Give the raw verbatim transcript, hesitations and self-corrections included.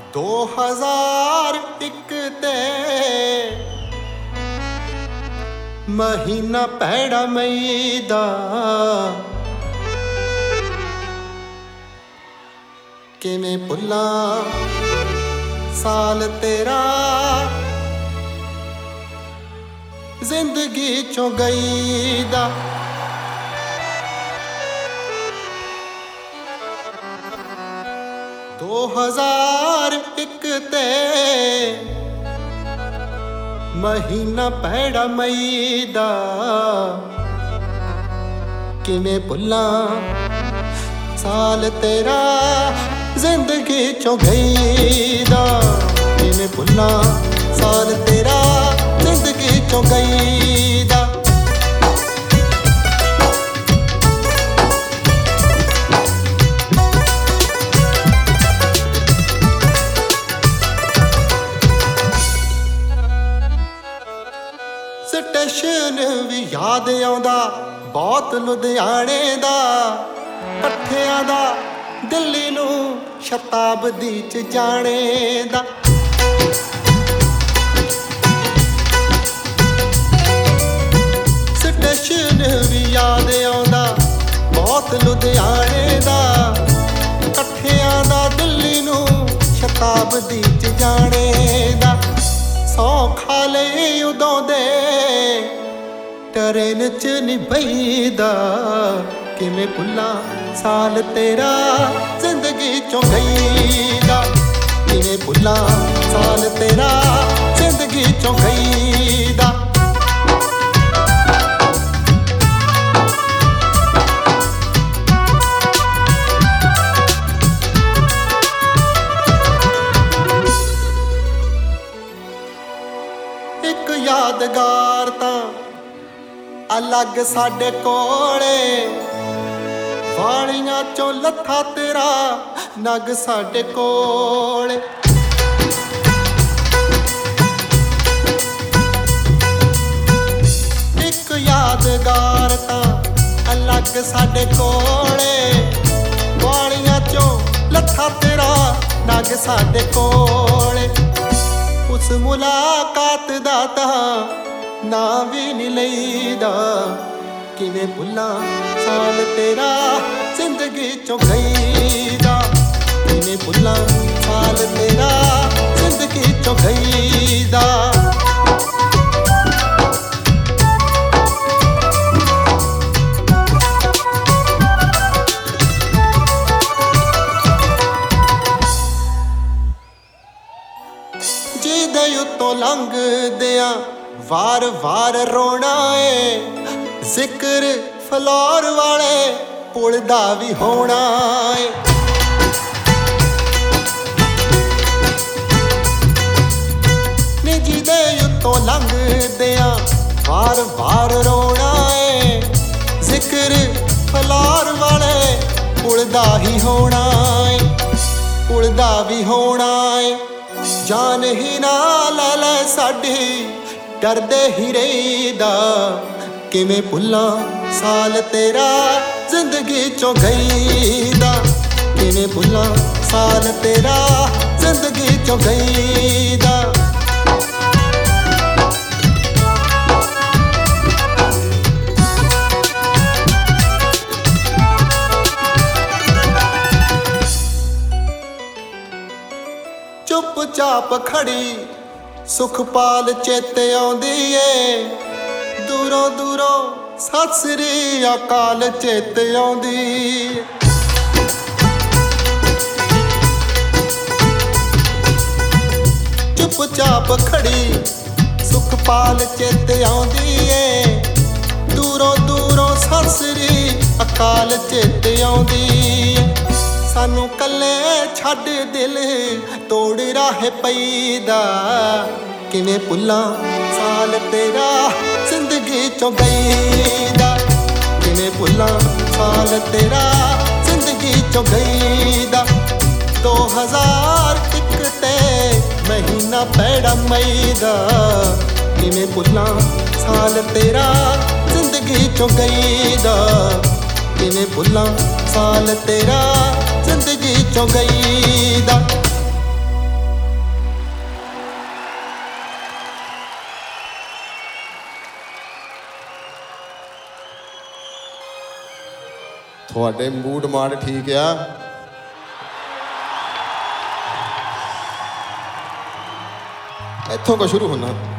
ਦੋ ਹਜ਼ਾਰ ਇੱਕ ਤੇ ਮਹੀਨਾ ਭੈੜਾ ਮਈ ਦਾ ਕਿਵੇਂ ਭੁੱਲਾਂ ਸਾਲ ਤੇਰਾ ਜ਼ਿੰਦਗੀ ਚੋਂ ਗਈ ਦਾ। ਦੋ ਹਜ਼ਾਰ ਇੱਕ ਤੇ ਮਹੀਨਾ ਭੈੜਾ ਮਈ ਦਾ ਕਿਵੇਂ ਭੁੱਲਾਂ ਸਾਲ ਤੇਰਾ ਜ਼ਿੰਦਗੀ ਚੋਂ ਗਈ ਦਾ। ਕਿਵੇਂ ਭੁੱਲਾਂ ਸਾਲ ਤੇਰਾ ਜ਼ਿੰਦਗੀ ਚੋਂ ਗਈ ਦਾ। ਸਟੇਸ਼ਨ ਵੀ ਯਾਦ ਆਉਂਦਾ ਬਹੁਤ ਲੁਧਿਆਣੇ ਦਾ, ਪੱਠਿਆਂ ਦਾ ਦਿੱਲੀ ਨੂੰ ਸ਼ਤਾਬਦੀ ਚ ਜਾਣੇ ਦਾ। ਸਟੇਸ਼ਨ ਵੀ ਯਾਦ ਆਉਂਦਾ ਬਹੁਤ ਲੁਧਿਆਣੇ ਦਾ, ਪੱਠਿਆਂ ਦਾ ਦਿੱਲੀ ਨੂੰ ਸ਼ਤਾਬਦੀ ਚ ਜਾਣੇ ਦਾ। ਸੌ ਖਾ ਲਈ ਉਦੋਂ ਦੇ ਟਰੇਨ ਚ ਨਿਭਈਦਾ। ਕਿਵੇਂ ਭੁੱਲਾਂ ਸਾਲ ਤੇਰਾ ਜ਼ਿੰਦਗੀ ਚੋਂ ਗਈ ਦਾ। ਕਿਵੇਂ ਭੁੱਲਾਂ ਸਾਲ ਤੇਰਾ ਜ਼ਿੰਦਗੀ ਚੋਂ ਗਈ ਦਾ। ਇੱਕ ਯਾਦਗਾਰ ਤਾਂ ਅਲੱਗ ਸਾਡੇ ਕੋਲੇ, ਵਾਲੀਆਂ ਚੋਂ ਲੱਥਾ ਤੇਰਾ ਨਗ ਸਾਡੇ ਕੋਲੇ। ਇੱਕ ਯਾਦਗਾਰ ਤਾਂ ਅਲੱਗ ਸਾਡੇ ਕੋਲੇ, ਵਾਲੀਆਂ ਚੋਂ ਲੱਥਾ ਤੇਰਾ ਨਗ ਸਾਡੇ ਕੋਲੇ। ਉਸ ਮੁਲਾਕਾਤ ਦਾ ਤਾਂ ਨਾਂ ਵੀ ਨੀ ਲਈਦਾ। ਕਿਵੇਂ ਭੁੱਲਾਂ ਸਾਲ ਤੇਰਾ ਜ਼ਿੰਦਗੀ ਚੋਂ ਗਈ ਦਾ। ਕਿਵੇਂ ਭੁੱਲਾਂ ਸਾਲ ਤੇਰਾ ਜ਼ਿੰਦਗੀ ਚੋਂ ਗਈ ਦਾ। ਜਿਹਦੇ ਉੱਤੋਂ ਲੰਘਦਿਆਂ ਵਾਰ ਵਾਰ ਰੋਣਾ ਏ, ਜ਼ਿਕਰ ਫਲੋਰ ਵਾਲੇ ਪੁਲ ਦਾ ਵੀ ਹੋਣਾ ਏ। ਨੀ ਜਿਹਦੇ ਉੱਤੋਂ ਲੰਘਦਿਆਂ ਵਾਰ ਵਾਰ ਰੋਣਾ ਏ, ਜ਼ਿਕਰ ਫਲੋਰ ਵਾਲੇ ਪੁਲ ਦਾ ਹੀ ਹੋਣਾ ਏ। ਪੁਲ ਦਾ ਵੀ ਹੋਣਾ ਏ। ਜਾਨ ਹੀ ਨਾ ਲੈ ਲੈ ਸਾਡੀ ਡਰਦੇ ਹੀ ਰਹੀਦਾ। ਕਿਵੇਂ ਭੁੱਲਾਂ ਸਾਲ ਤੇਰਾ ਜ਼ਿੰਦਗੀ ਚੋਂ ਗਈ ਦਾ। ਕਿਵੇਂ ਭੁੱਲਾਂ ਸਾਲ ਤੇਰਾ ਜ਼ਿੰਦਗੀ ਚੋਂ ਗਈ ਦਾ। ਚੁੱਪ ਚਾਪ ਖੜੀ ਸੁਖਪਾਲ ਚੇਤੇ ਆਉਂਦੀ ਏ, ਦੂਰੋਂ ਦੂਰੋਂ ਸਤਿ ਸ੍ਰੀ ਅਕਾਲ ਚੇਤੇ ਆਉਂਦੀ। ਚੁੱਪ ਚਾਪ ਖੜੀ ਸੁਖਪਾਲ ਚੇਤੇ ਆਉਂਦੀ ਏ, ਦੂਰੋਂ ਦੂਰੋਂ ਸਤਿ ਸ੍ਰੀ ਅਕਾਲ ਚੇਤੇ ਆਉਂਦੀ। ਸਾਨੂੰ ਕੱਲੇ ਛੱਡ ਦਿਲ ਤੋੜ ਰਾਹ ਪਈਦਾ। ਕਿਵੇਂ ਭੁੱਲਾਂ ਸਾਲ ਤੇਰਾ ਜ਼ਿੰਦਗੀ ਚੋਂ ਗਈ ਦਾ। ਕਿਵੇਂ ਭੁੱਲਾਂ ਸਾਲ ਤੇਰਾ ਜ਼ਿੰਦਗੀ ਚੋਂ ਗਈ ਦਾ। ਦੋ ਹਜ਼ਾਰ ਇੱਕ ਤੇ ਮਹੀਨਾ ਭੈੜਾ ਮਈ ਦਾ। ਕਿਵੇਂ ਭੁੱਲਾਂ ਸਾਲ ਤੇਰਾ ਜ਼ਿੰਦਗੀ ਚੋਂ ਗਈ ਦਾ। ਕਿਵੇਂ ਭੁੱਲਾਂ ਸਾਲ ਤੇਰਾ ਜ਼ਿੰਦਗੀ ਚੋਂ ਗਈ ਦਾ। ਤੁਹਾਡੇ ਮੂਡ ਮਾਡ ਠੀਕ ਆ? ਇੱਥੋਂ ਕੋ ਸ਼ੁਰੂ ਹੋਣਾ।